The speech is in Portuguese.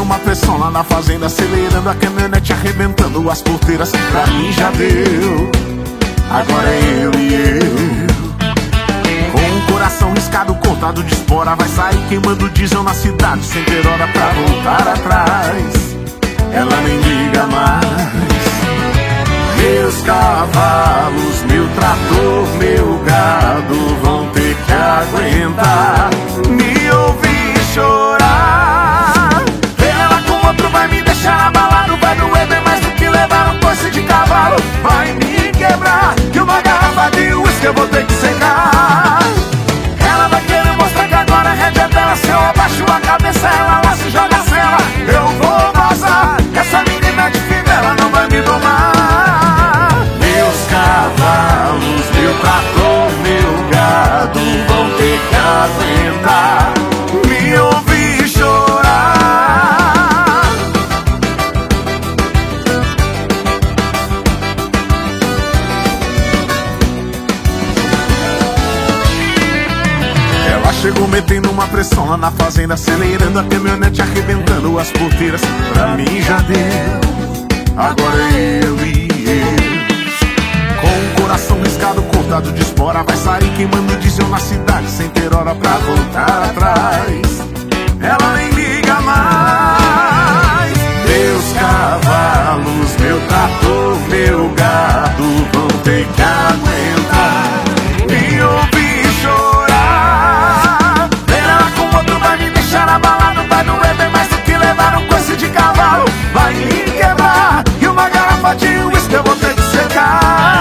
numa pressão lá na fazenda, acelerando a caminhonete, arrebentando as porteiras. Pra mim já deu, agora é eu e eu. Com o coração riscado, cortado de espora, vai sair queimando diesel na cidade, sem ter hora pra voltar atrás. Ela nem liga mais. Meus cavalos, meu trator, meu gado vão ter que aguentar me ouvir chorar. Ela com outro vai me deixar abalado, vai doer bem mais do que levar um coice de cavalo. Vai me quebrar, que uma garrafa de uísque eu vou ter que secar. Ela vai querer mostrar que agora a rédea dela, se eu abaixo a cabeça ela lá se joga a cela. Eu vou vazar, essa menina de fivela não vai me domar. Meus cavalos, meu trator, meu gado vão ter que aguentar me ouvir chorar. Ela chegou metendo uma pressão lá na fazenda, acelerando a caminhonete, arrebentando as porteiras. Pra mim já deu, agora é eu e eu. Com o coração riscado, cortado de espora, vai sair queimando diesel na cidade, sem ter hora pra voltar atrás. Ela nem liga mais. Meus cavalos, meu trator, meu gado vão ter que aguentar me ouvir chorar. Ela com outro vai me deixar abalado, vai doer bem mais do que levar um coice de cavalo. Vai me quebrar, e uma garrafa de uísque eu vou ter que secar.